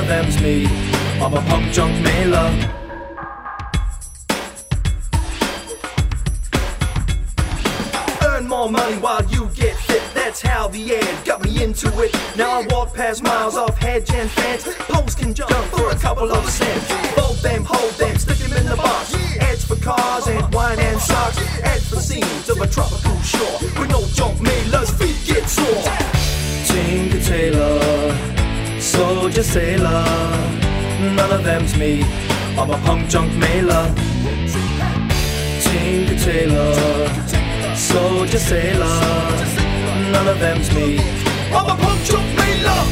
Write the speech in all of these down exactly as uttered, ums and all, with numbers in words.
them's me. I'm a punk junk mailer. Earn more money while you get fit. That's how the ad got me into it. Now I walk past miles off hedge and fence. Poles can jump for a couple of cents. Fold them, hold them, stick them in the box. Ads for cars and wine and socks. Ads for scenes of a tropical shore. With no junk mailers, feet get sore. Tinker Tailor, soldier sailor, none of them's me. I'm a punk junk mailer. Tinker Tailor, soldier sailor, none of them's me. I'm a punk junk mailer.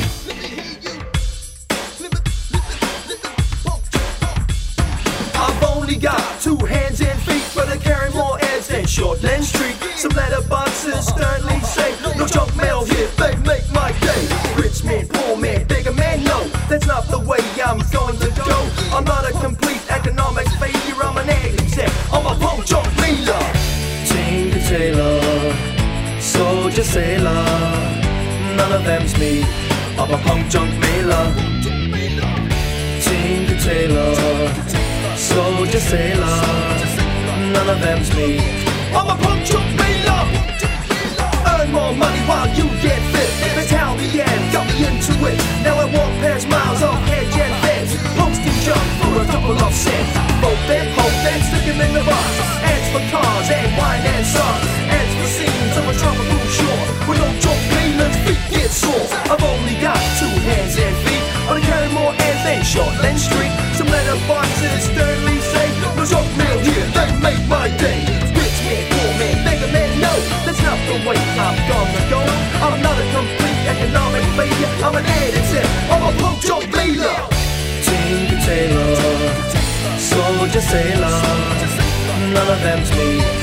I've only got two hands and feet, but I carry more ads than Shortland Street. Some letterboxes sternly say, no junk mail here, they make my day. Rich man, poor man, bigger man, no, that's not the way I'm going to go. I'm not a complete economic failure, I'm an exec, I'm a punk junk mailer. Tinker Tailor, soldier sailor, none of them's me. I'm a punk junk mailer. Tinker Tailor, soldier sailor, none of them's me. I'm a punk junk mailer. Earn more money while you get fit. That's how the ad got me into it. Now I walk past miles off hedge and fence. Post and jump for a couple of cents. Fold them, hold them, stick them in the box. Ads for cars and wine and socks. Ads for scenes of a tropical shore. With no junk mailers, feet get sore. I've only got two hands and feet, but I carry more ads than Shortland Street. Some letterboxes sternly say, no junk mail here, they make my day. Rich man, poor man, mega man, no, that's not the way I'm gonna go. I'm not a complete economic failure, I'm an addict, I'm a punk junk mailer. Tinker Tailor, soldier sailor, none of them's me.